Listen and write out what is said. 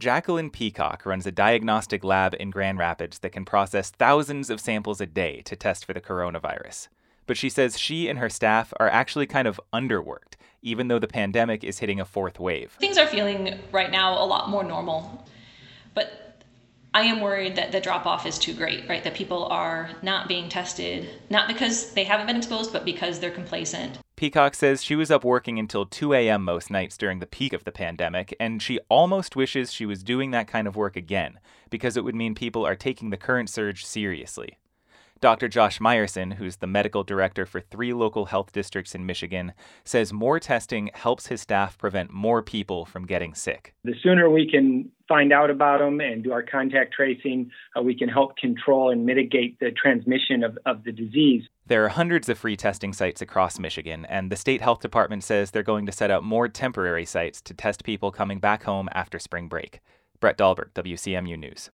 Jacqueline Peacock runs a diagnostic lab in Grand Rapids that can process thousands of samples a day to test for the coronavirus. But she says she and her staff are actually kind of underworked, even though the pandemic is hitting a fourth wave. Things are feeling right now a lot more normal, but I am worried that the drop-off is too great, right? That people are not being tested, not because they haven't been exposed, but because they're complacent. Peacock says she was up working until 2 a.m. most nights during the peak of the pandemic, and she almost wishes she was doing that kind of work again, because it would mean people are taking the current surge seriously. Dr. Josh Meyerson, who's the medical director for 3 local health districts in Michigan, says more testing helps his staff prevent more people from getting sick. The sooner we can find out about them and do our contact tracing, we can help control and mitigate the transmission of the disease. There are hundreds of free testing sites across Michigan, and the state health department says they're going to set up more temporary sites to test people coming back home after spring break. Brett Dahlberg, WCMU News.